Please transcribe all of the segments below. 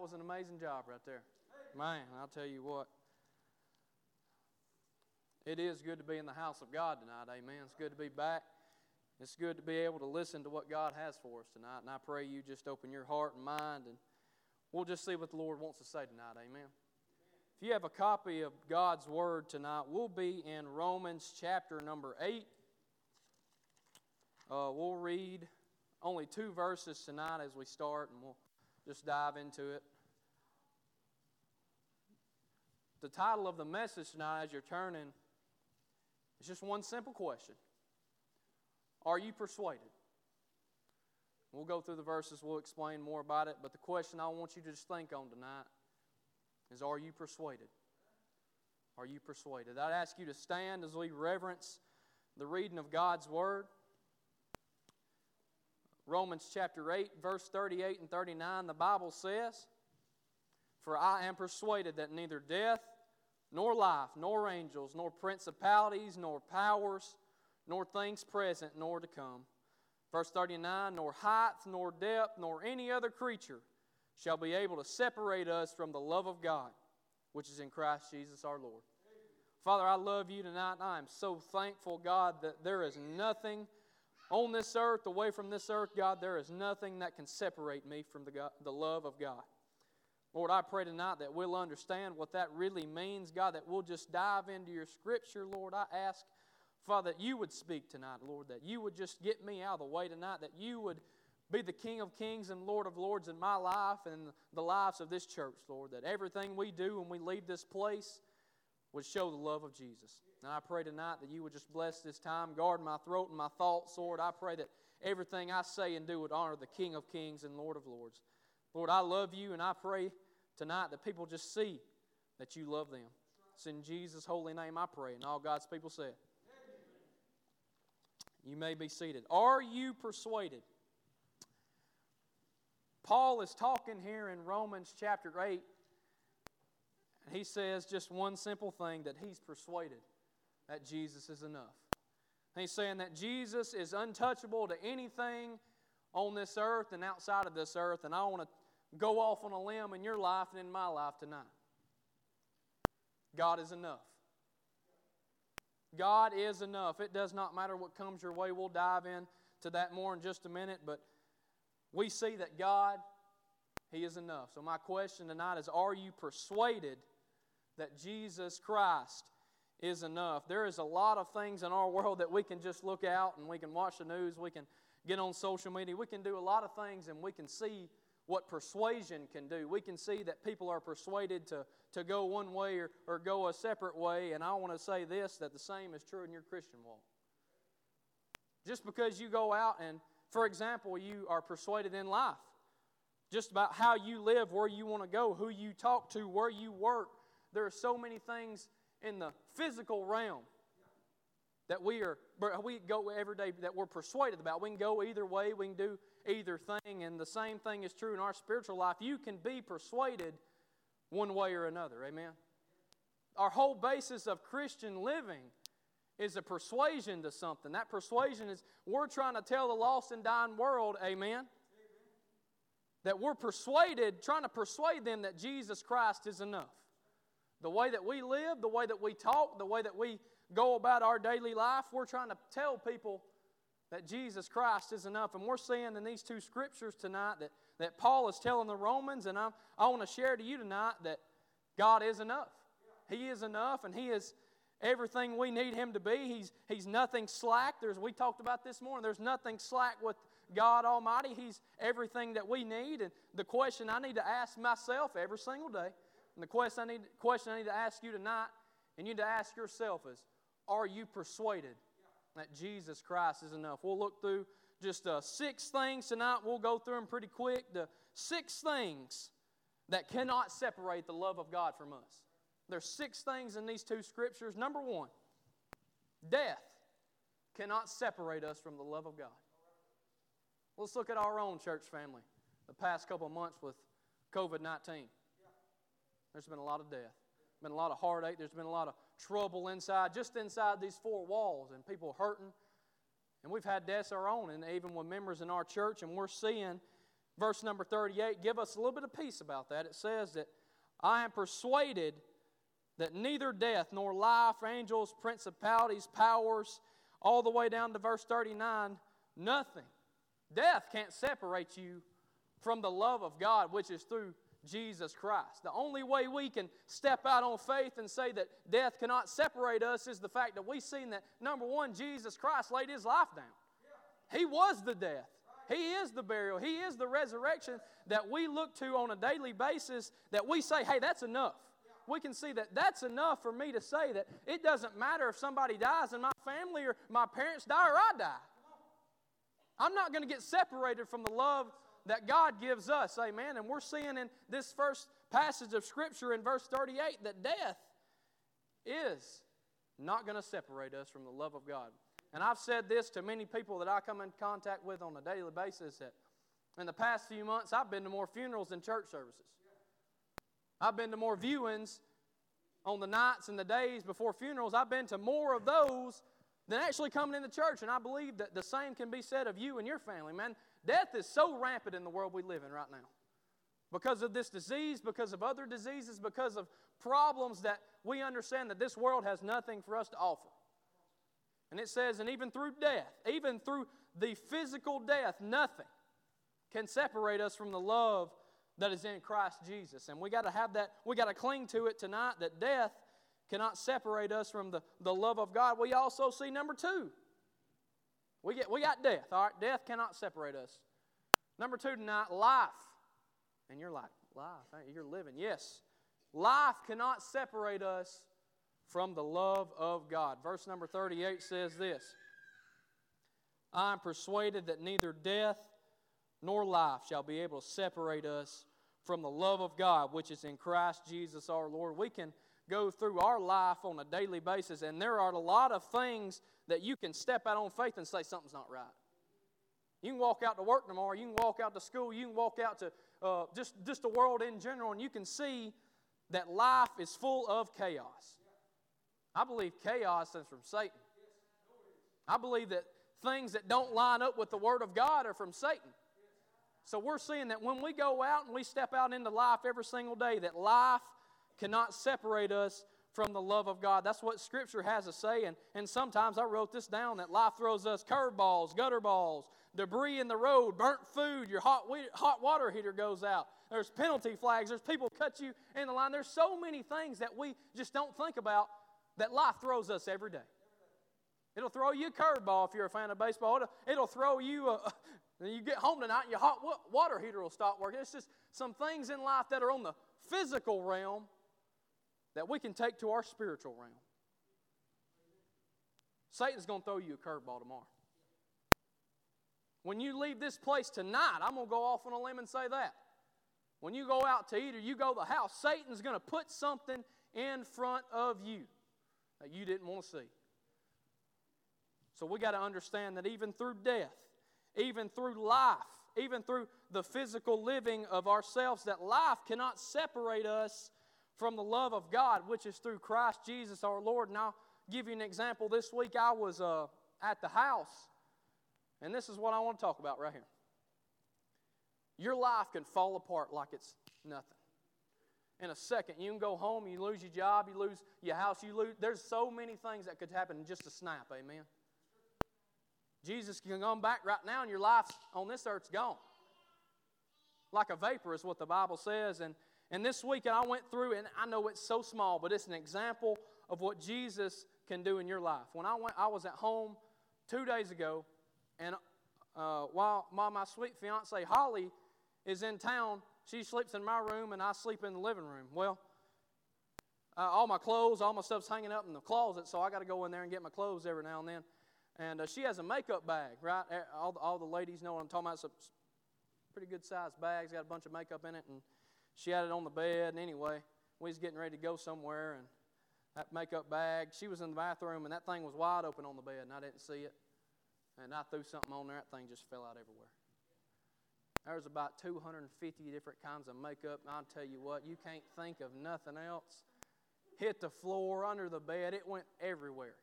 was an amazing job right there. Man, I'll tell you what. It is good to be in the house of God tonight, amen. It's good to be back. It's good to be able to listen to what God has for us tonight. And I pray you just open your heart and mind, and we'll just see what the Lord wants to say tonight, amen. If you have a copy of God's Word tonight, we'll be in Romans chapter number 8. We'll read only 2 verses tonight as we start, and we'll just dive into it. The title of the message tonight, as you're turning, is just one simple question. Are you persuaded? We'll go through the verses, we'll explain more about it, but the question I want you to just think on tonight is, are you persuaded? Are you persuaded? I'd ask you to stand as we reverence the reading of God's Word. Romans chapter 8, verse 38 and 39, the Bible says, "For I am persuaded that neither death, nor life, nor angels, nor principalities, nor powers, nor things present, nor to come." Verse 39, "Nor height, nor depth, nor any other creature shall be able to separate us from the love of God, which is in Christ Jesus our Lord." Father, I love you tonight, and I am so thankful, God, that there is nothing on this earth, away from this earth, God, there is nothing that can separate me from the love of God. Lord, I pray tonight that we'll understand what that really means, God, that we'll just dive into your Scripture, Lord. I ask, Father, that you would speak tonight, Lord, that you would just get me out of the way tonight, that you would be the King of Kings and Lord of Lords in my life and the lives of this church, Lord, that everything we do when we leave this place would show the love of Jesus. And I pray tonight that you would just bless this time, guard my throat and my thoughts, Lord. I pray that everything I say and do would honor the King of Kings and Lord of Lords. Lord, I love you, and I pray tonight that people just see that you love them. It's in Jesus' holy name I pray, and all God's people say, you may be seated. Are you persuaded? Paul is talking here in Romans chapter 8, and he says just one simple thing, that he's persuaded that Jesus is enough. He's saying that Jesus is untouchable to anything on this earth and outside of this earth, and I want to go off on a limb in your life and in my life tonight. God is enough. God is enough. It does not matter what comes your way. We'll dive into that more in just a minute, but we see that God, He is enough. So my question tonight is, are you persuaded that Jesus Christ is enough? There is a lot of things in our world that we can just look out and we can watch the news, we can get on social media, we can do a lot of things, and we can see what persuasion can do. We can see that people are persuaded to go one way or go a separate way, and I want to say this, that the same is true in your Christian walk. Just because you go out and, for example, you are persuaded in life, just about how you live, where you want to go, who you talk to, where you work, there are so many things in the physical realm that we go every day that we're persuaded about. We can go either way, we can do either thing, and the same thing is true in our spiritual life. You can be persuaded one way or another, amen? Our whole basis of Christian living is a persuasion to something. That persuasion is, we're trying to tell the lost and dying world, amen, that we're persuaded, trying to persuade them that Jesus Christ is enough. The way that we live, the way that we talk, the way that we go about our daily life, we're trying to tell people that Jesus Christ is enough. And we're seeing in these 2 scriptures tonight that Paul is telling the Romans, and I want to share to you tonight that God is enough. He is enough, and He is everything we need Him to be. He's nothing slack. We talked about this morning, there's nothing slack with God Almighty. He's everything that we need. And the question I need to ask myself every single day, and the question I need to ask you tonight, and you need to ask yourself is, are you persuaded that Jesus Christ is enough? We'll look through just 6 things tonight. We'll go through them pretty quick. The 6 things that cannot separate the love of God from us. There's 6 things in these 2 scriptures. Number 1, death cannot separate us from the love of God. Let's look at our own church family the past couple of months with COVID-19. There's been a lot of death. Been a lot of heartache. There's been a lot of trouble just inside these 4 walls, and people hurting. And we've had deaths of our own, and even with members in our church, and we're seeing verse number 38 give us a little bit of peace about that. It says that I am persuaded that neither death nor life, angels, principalities, powers, all the way down to verse 39, nothing. Death can't separate you from the love of God, which is through Jesus Christ. The only way we can step out on faith and say that death cannot separate us is the fact that we've seen that, number one, Jesus Christ laid His life down. He was the death. He is the burial. He is the resurrection that we look to on a daily basis, that we say, hey, that's enough. We can see that that's enough for me to say that it doesn't matter if somebody dies in my family or my parents die or I die. I'm not going to get separated from the love that God gives us. Amen. And we're seeing in this first passage of Scripture in verse 38 that death is not going to separate us from the love of God. And I've said this to many people that I come in contact with on a daily basis, that in the past few months I've been to more funerals than church services. I've been to more viewings on the nights and the days before funerals. I've been to more of those than actually coming into church. And I believe that the same can be said of you and your family, man. Death is so rampant in the world we live in right now. Because of this disease, because of other diseases, because of problems that we understand that this world has nothing for us to offer. And it says, and even through death, even through the physical death, nothing can separate us from the love that is in Christ Jesus. And we got to have that, we got to cling to it tonight, that death cannot separate us from the love of God. We also see number two. We got death, all right? Death cannot separate us. Number two tonight, life. And you're like, life, you're living. Yes, life cannot separate us from the love of God. Verse number 38 says this, I am persuaded that neither death nor life shall be able to separate us from the love of God, which is in Christ Jesus our Lord. We can go through our life on a daily basis, and there are a lot of things that you can step out on faith and say something's not right. You can walk out to work tomorrow, you can walk out to school, you can walk out to just the world in general, and you can see that life is full of chaos. I believe chaos is from Satan. I believe that things that don't line up with the Word of God are from Satan. So we're seeing that when we go out and we step out into life every single day, that life cannot separate us from the love of God. That's what Scripture has to say. And sometimes I wrote this down, that life throws us curveballs, gutter balls, debris in the road, burnt food, your hot water heater goes out. There's penalty flags. There's people cut you in the line. There's so many things that we just don't think about that life throws us every day. It'll throw you a curveball if you're a fan of baseball. It'll throw you you get home tonight and your hot water heater will stop working. It's just some things in life that are on the physical realm that we can take to our spiritual realm. Satan's going to throw you a curveball tomorrow. When you leave this place tonight, I'm going to go off on a limb and say that. When you go out to eat or you go to the house, Satan's going to put something in front of you that you didn't want to see. So we got to understand that even through death, even through life, even through the physical living of ourselves, that life cannot separate us from the love of God, which is through Christ Jesus our Lord. And I'll give you an example. This week I was at the house, and this is what I want to talk about right here. Your life can fall apart like it's nothing. In a second, you can go home, you lose your job, you lose your house, there's so many things that could happen in just a snap, amen? Jesus can come back right now and your life on this earth's gone. Like a vapor is what the Bible says. And this weekend I went through, and I know it's so small, but it's an example of what Jesus can do in your life. When I was at home 2 days ago, and while my sweet fiancée Holly is in town, she sleeps in my room and I sleep in the living room. Well, all my clothes, all my stuff's hanging up in the closet, so I got to go in there and get my clothes every now and then. And she has a makeup bag, right? All the ladies know what I'm talking about. It's a pretty good-sized bag. It's got a bunch of makeup in it, and she had it on the bed. And anyway, we was getting ready to go somewhere, and that makeup bag, she was in the bathroom, and that thing was wide open on the bed, and I didn't see it. And I threw something on there. That thing just fell out everywhere. There was about 250 different kinds of makeup, and I'll tell you what, you can't think of nothing else. Hit the floor, under the bed. It went everywhere.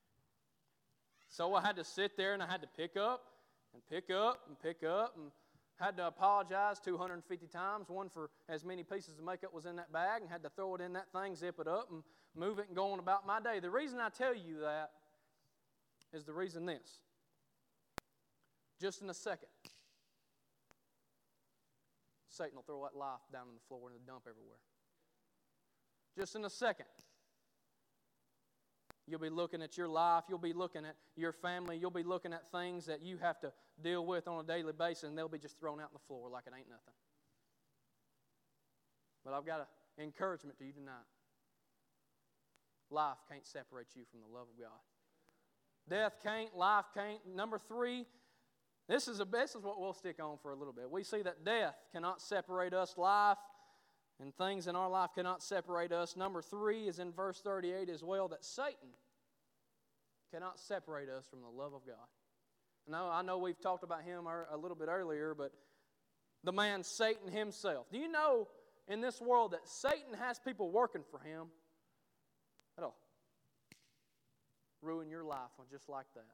So I had to sit there and I had to pick up and pick up and pick up. And Had to apologize 250 times, one for as many pieces of makeup was in that bag, and had to throw it in that thing, zip it up, and move it and go on about my day. The reason I tell you that is the reason this. Just in a second, Satan will throw that life down on the floor and dump everywhere. Just in a second. You'll be looking at your life. You'll be looking at your family. You'll be looking at things that you have to deal with on a daily basis, and they'll be just thrown out on the floor like it ain't nothing. But I've got an encouragement to you tonight. Life can't separate you from the love of God. Death can't. Life can't. Number 3, this is what we'll stick on for a little bit. We see that death cannot separate us. Life and things in our life cannot separate us. Number 3 is in verse 38 as well, that Satan cannot separate us from the love of God. Now, I know we've talked about him a little bit earlier, but the man Satan himself. Do you know in this world that Satan has people working for him that'll ruin your life just like that?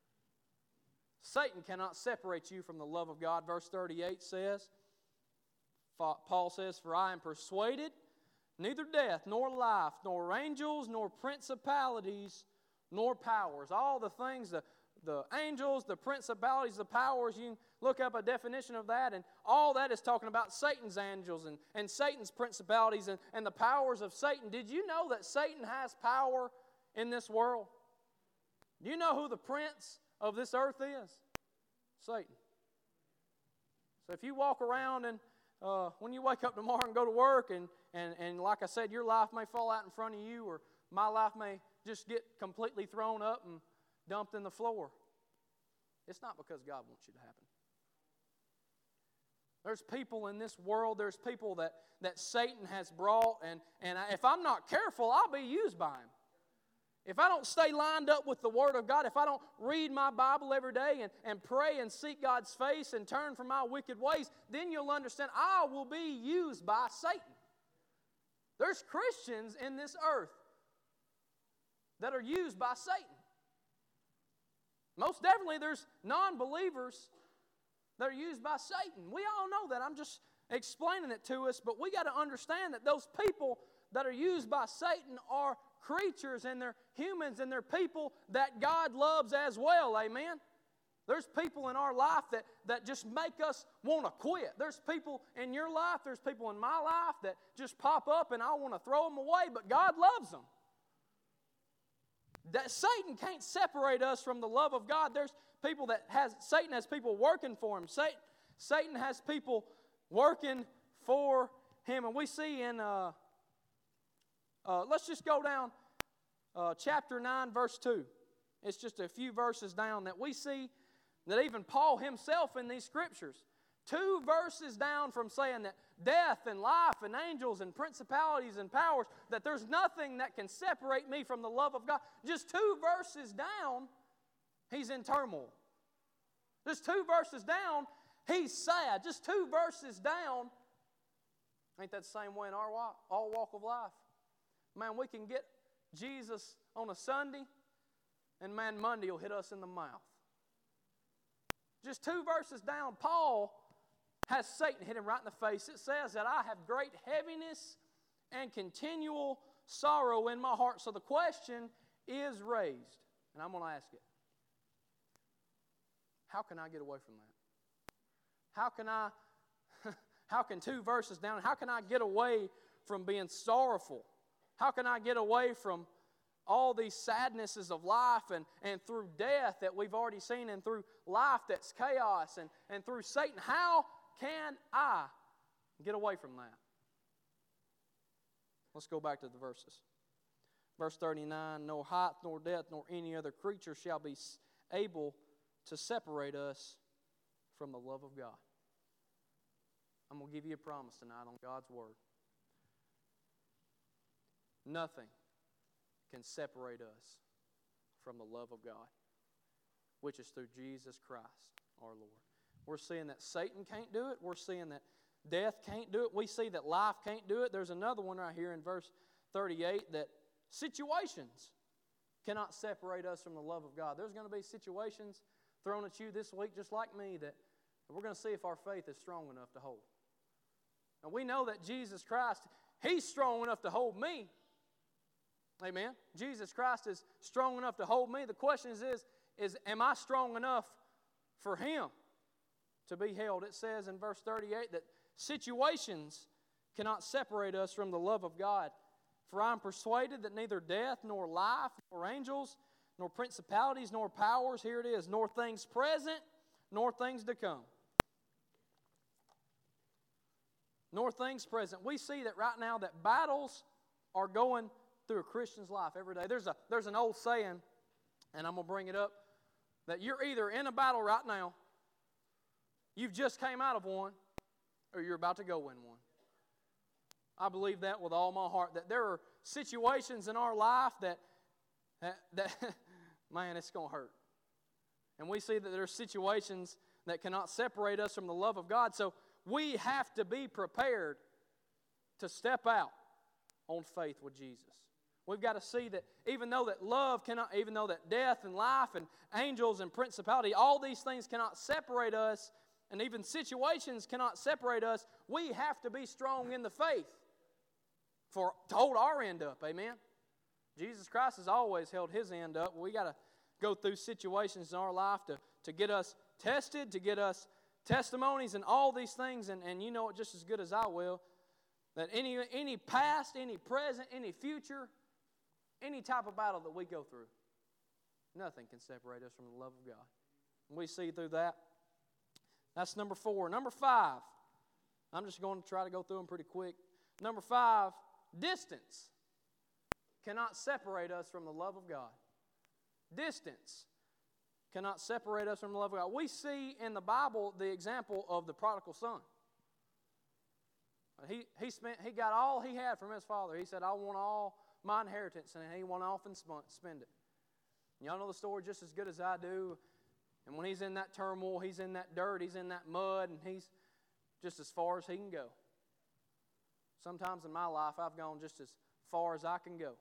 Satan cannot separate you from the love of God. Verse 38 says, Paul says, "For I am persuaded neither death, nor life, nor angels, nor principalities, nor powers." All the things, the angels, the principalities, the powers, you can look up a definition of that, and all that is talking about Satan's angels and Satan's principalities and the powers of Satan. Did you know that Satan has power in this world? Do you know who the prince of this earth is? Satan. So if you walk around and when you wake up tomorrow and go to work and like I said, your life may fall out in front of you, or my life may just get completely thrown up and dumped in the floor, it's not because God wants you to happen. There's people in this world, there's people that Satan has brought, and if I'm not careful, I'll be used by him. If I don't stay lined up with the Word of God, if I don't read my Bible every day and pray and seek God's face and turn from my wicked ways, then you'll understand I will be used by Satan. There's Christians in this earth that are used by Satan. Most definitely there's non-believers that are used by Satan. We all know that. I'm just explaining it to us, but we got to understand that those people that are used by Satan are creatures, and they're humans, and they're people that God loves as well. Amen? There's people in our life that just make us want to quit. There's people in your life, there's people in my life that just pop up and I want to throw them away, but God loves them. That Satan can't separate us from the love of God. There's people Satan has people working for him. Satan has people working for him. And we see in let's just go down chapter 9, verse 2. It's just a few verses down that we see that even Paul himself in these scriptures, 2 verses down from saying that death and life and angels and principalities and powers, that there's nothing that can separate me from the love of God. Just 2 verses down, he's in turmoil. Just 2 verses down, he's sad. Just 2 verses down, ain't that the same way in our all walk of life? Man, we can get Jesus on a Sunday, and man, Monday will hit us in the mouth. Just 2 verses down, Paul has Satan hit him right in the face. It says that I have great heaviness and continual sorrow in my heart. So the question is raised, and I'm going to ask it. How can I get away from that? How can 2 verses down, how can I get away from being sorrowful? How can I get away from all these sadnesses of life and through death that we've already seen, and through life that's chaos, and through Satan? How can I get away from that? Let's go back to the verses. Verse 39, "Nor height, nor depth, nor any other creature shall be able to separate us from the love of God." I'm going to give you a promise tonight on God's Word. Nothing can separate us from the love of God, which is through Jesus Christ our Lord. We're seeing that Satan can't do it. We're seeing that death can't do it. We see that life can't do it. There's another one right here in verse 38, that situations cannot separate us from the love of God. There's going to be situations thrown at you this week just like me that And we're going to see if our faith is strong enough to hold. Now we know that Jesus Christ, He's strong enough to hold me. Amen. Jesus Christ is strong enough to hold me. The question is am I strong enough for Him to be held? It says in verse 38 that situations cannot separate us from the love of God. For I am persuaded that neither death, nor life, nor angels, nor principalities, nor powers, here it is, nor things present, nor things to come. Nor things present. We see that right now that battles are going through a Christian's life every day. There's an old saying, and I'm going to bring it up, that you're either in a battle right now, you've just came out of one, or you're about to go win one. I believe that with all my heart, that there are situations in our life that man, it's going to hurt. And we see that there are situations that cannot separate us from the love of God. So we have to be prepared to step out on faith with Jesus. We've got to see that even though that death and life and angels and principality, all these things cannot separate us, and even situations cannot separate us, we have to be strong in the faith to hold our end up. Amen. Jesus Christ has always held His end up. We got to go through situations in our life to get us tested, to get us testimonies and all these things, and you know it just as good as I will, that any past, any present, any future, any type of battle that we go through, nothing can separate us from the love of God. And we see through that. That's number 4. Number 5, I'm just going to try to go through them pretty quick. Number 5, distance cannot separate us from the love of God. Distance cannot separate us from the love of God. We see in the Bible the example of the prodigal son. He got all he had from his father. He said, I want all my inheritance, and he went off and spend it. And y'all know the story just as good as I do. And when he's in that turmoil, he's in that dirt, he's in that mud, and he's just as far as he can go. Sometimes in my life, I've gone just as far as I can go.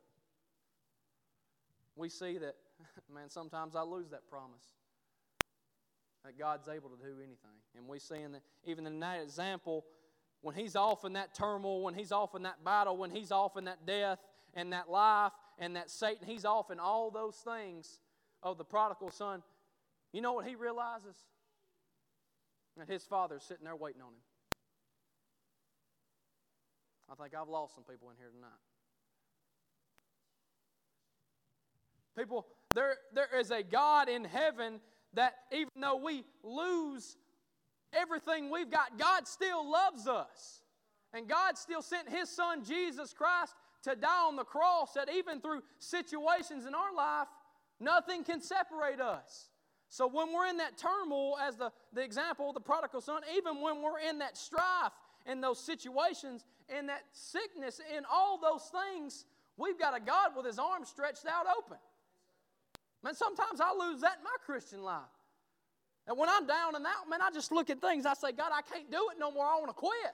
We see that, man, sometimes I lose that promise that God's able to do anything. And we see even in that example, when he's off in that turmoil, when he's off in that battle, when he's off in that death and that life and that Satan, he's off in all those things of the prodigal son. You know what he realizes? That his father's sitting there waiting on him. I think I've lost some people in here tonight. People, there is a God in heaven that even though we lose everything we've got, God still loves us. And God still sent His Son, Jesus Christ, to die on the cross, that even through situations in our life, nothing can separate us. So when we're in that turmoil, as the example of the prodigal son, even when we're in that strife, in those situations, in that sickness, in all those things, we've got a God with His arms stretched out open. Man, sometimes I lose that in my Christian life. And when I'm down and out, man, I just look at things. I say, God, I can't do it no more. I want to quit.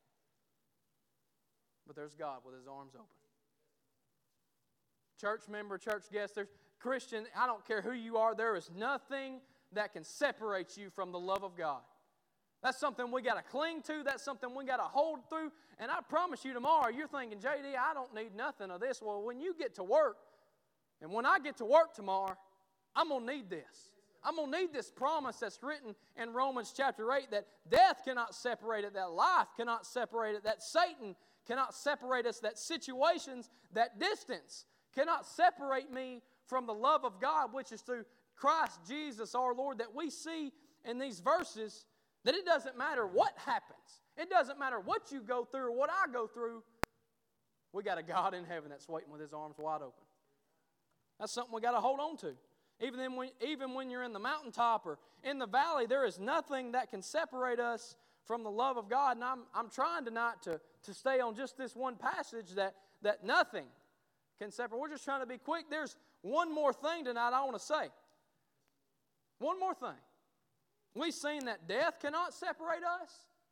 But there's God with His arms open. Church member, church guest, there's Christian, I don't care who you are, there is nothing that can separate you from the love of God. That's something we got to cling to. That's something we got to hold through. And I promise you tomorrow, you're thinking, JD, I don't need nothing of this. Well, when you get to work, and when I get to work tomorrow, I'm going to need this. I'm going to need this promise that's written in Romans chapter 8 that death cannot separate it, that life cannot separate it, that Satan cannot separate us, that situations, that distance cannot separate me from the love of God, which is through Christ Jesus our Lord, that we see in these verses that it doesn't matter what happens. It doesn't matter what you go through or what I go through. We got a God in heaven that's waiting with His arms wide open. That's something we got to hold on to. Even when you're in the mountaintop or in the valley, there is nothing that can separate us from the love of God. And I'm trying tonight to stay on just this one passage that nothing can separate. We're just trying to be quick. There's one more thing tonight I want to say. One more thing. We've seen that death cannot separate us.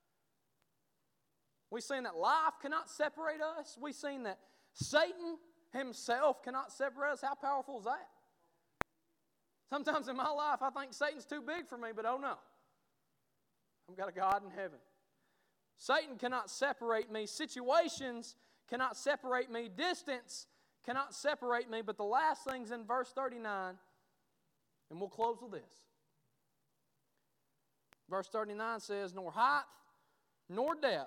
We've seen that life cannot separate us. We've seen that Satan himself cannot separate us. How powerful is that? Sometimes in my life I think Satan's too big for me, but oh no. I've got a God in heaven. Satan cannot separate me. Situations cannot separate me. Distance cannot separate me. But the last thing's in verse 39, and we'll close with this. Verse 39 says, nor height, nor depth,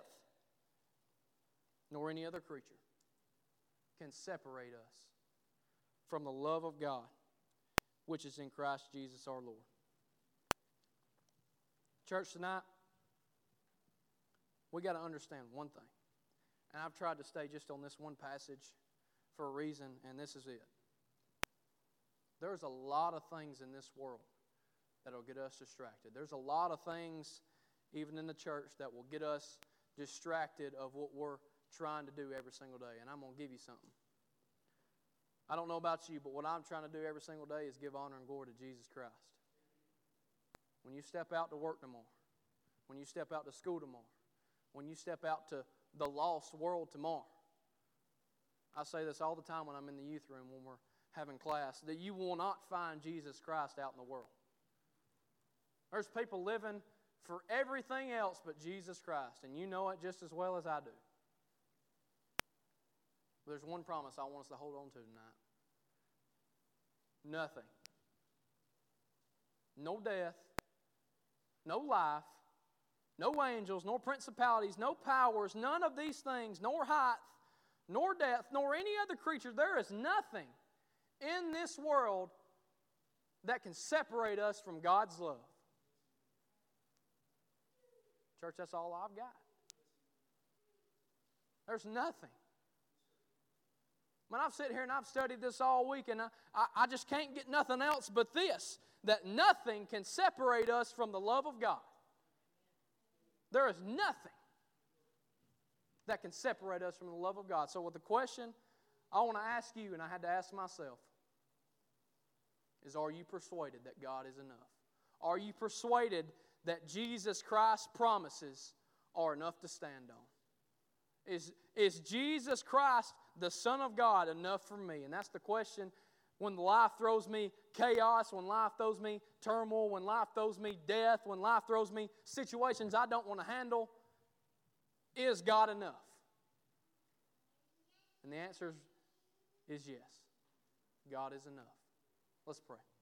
nor any other creature can separate us from the love of God, which is in Christ Jesus our Lord. Church, tonight, we got to understand one thing. And I've tried to stay just on this one passage for a reason, and this is it. There's a lot of things in this world that will get us distracted. There's a lot of things, even in the church, that will get us distracted of what we're trying to do every single day. And I'm going to give you something. I don't know about you, but what I'm trying to do every single day is give honor and glory to Jesus Christ. When you step out to work tomorrow, when you step out to school tomorrow, when you step out to the lost world tomorrow, I say this all the time when I'm in the youth room when we're having class, that you will not find Jesus Christ out in the world. There's people living for everything else but Jesus Christ, and you know it just as well as I do. But there's one promise I want us to hold on to tonight. Nothing. No death, no life, no angels, nor principalities, no powers, none of these things, nor height, nor depth, nor any other creature. There is nothing in this world that can separate us from God's love. Church, that's all I've got. There's nothing. When I've sat here and I've studied this all week, and I just can't get nothing else but this, that nothing can separate us from the love of God. There is nothing that can separate us from the love of God. So with the question I want to ask you, and I had to ask myself, is are you persuaded that God is enough? Are you persuaded that Jesus Christ's promises are enough to stand on? Is Jesus Christ, the Son of God, enough for me? And that's the question when life throws me chaos, when life throws me turmoil, when life throws me death, when life throws me situations I don't want to handle. Is God enough? And the answer is yes. God is enough. Let's pray.